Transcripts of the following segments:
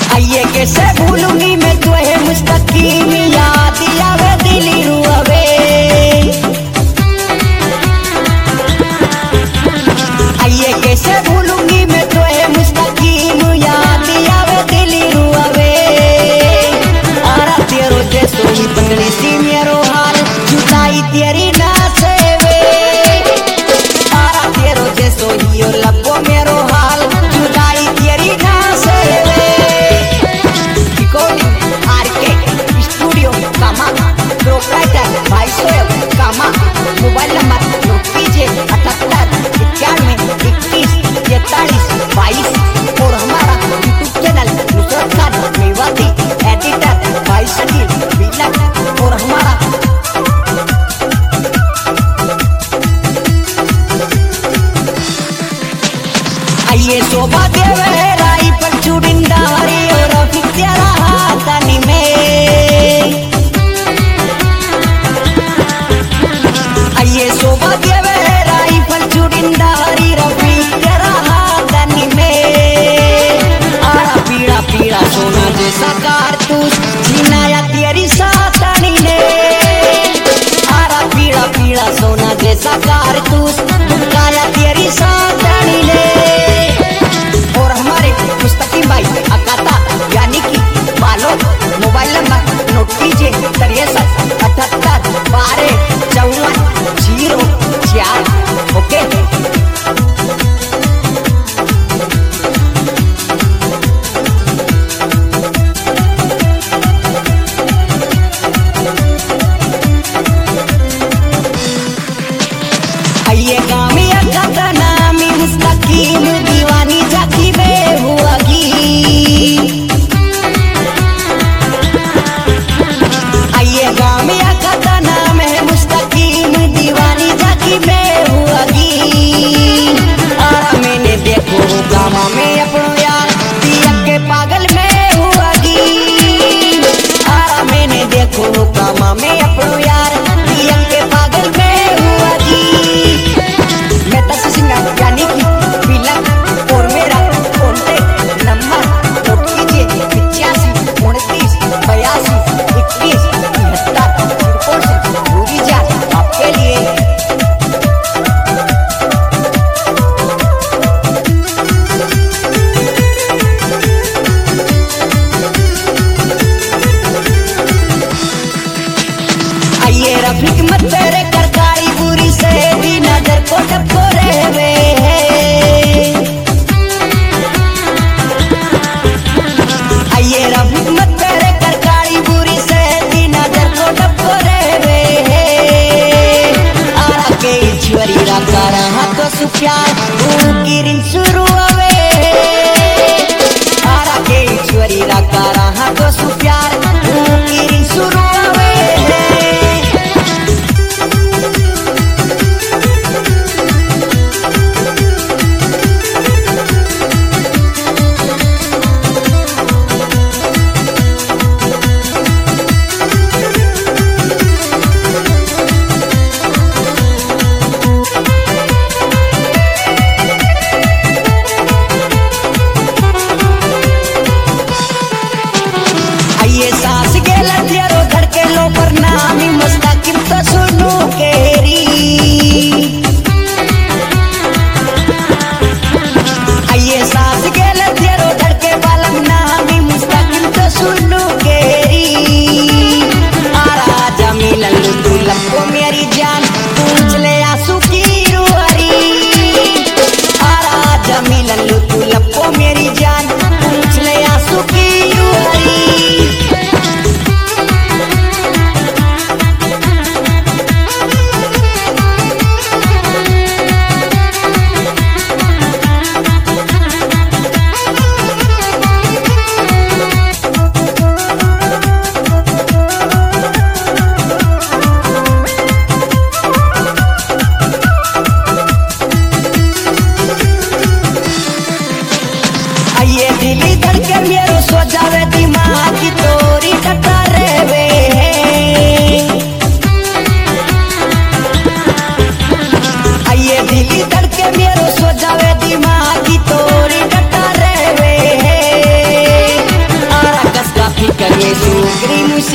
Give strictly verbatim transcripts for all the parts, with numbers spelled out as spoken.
आइए कैसे भूलूंगी मैं तुझे मुस्तकीम, याद आवे दिली रुआवे। आइए कैसे भूलूंगी मैं तुझे मुस्तकीम, याद आवे दिली रुआवे। आरा तेरो जैसो ही पतली सी मेरो हाल, जुदाई तेरी ना सेवे। आरा तेरो जैसो ही ओ लबो मेरो हाल, जुदाई तेरी ना सेवे। Recording R K Studio Kamang, proprietor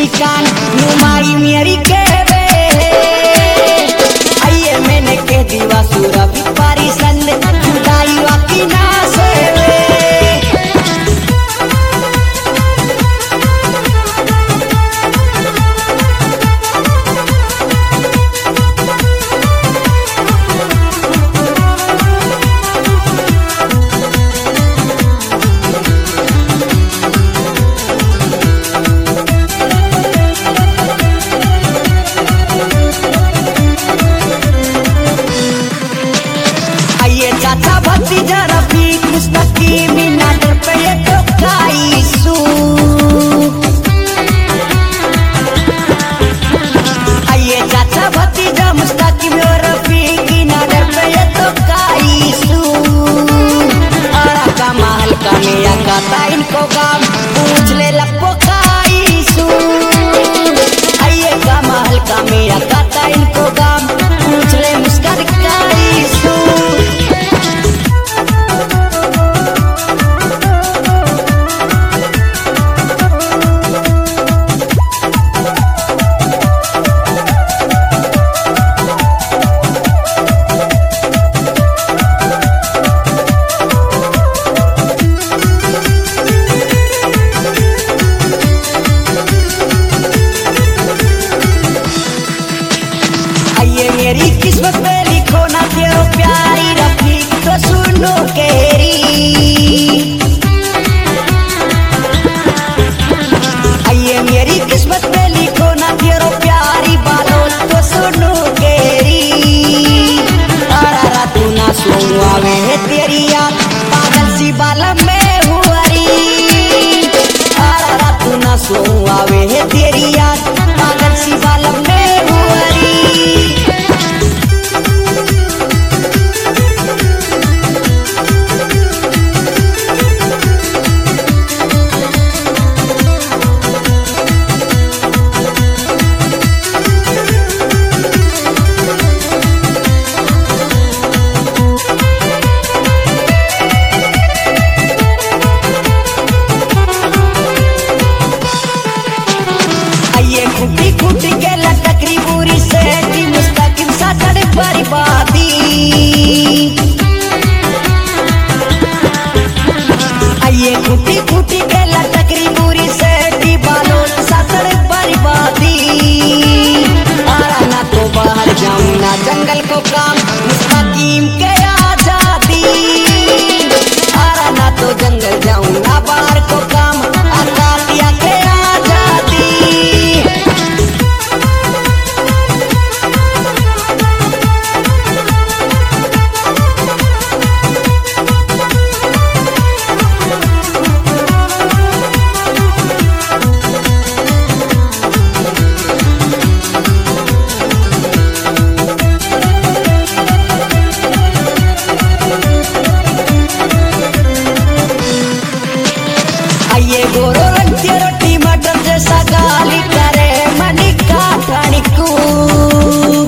मुस्कान नुमाई मेरी कहवे आइए मैंने कह दीवा सूरा पारी संद जुदाई वाकी ना सेवे चाचा भतीजा रफीक मुस्तकीम मिनाटर पे ये तो काईसू आइए चाचा भतीजा मुस्तकीम और रफीक मिनाटर पे ये तो काईसू आरा का महल का मेरा काता इनको काम पूछ ले लपो काईसू आइए का महल का मेरा काता इनको काम पूछ ले मुस्कान काईसू मेरी किस्मत में लिखो ना तेरो प्यारी रफीक तो सुनो केरी आइए मेरी किस्मत में लिखो ना तेरो प्यारी बालो तो सुनो केरी आरा तू ना सुनो आवे है तेरी याद पागल सी बाला में हुआरी आरा तू ना सुनो आवे है तेरी याद पागल सी बाला में हुआरी खुटी खुटी के लटकरी पूरी से मुस्तकिम साथड़ बर्बादी आइए खुटी खुटी के लटकरी पूरी से बालों साथड़ बर्बादी आरा ना तो बाहर जाऊं ना जंगल को काम मुस्तकिम के आजादी आरा ना तो जंगल जाऊं ना बाहर को काम आकातिया के आजादी आइए गोरो रंग रोटी मटर जैसा गाली करे मनी का ठणकू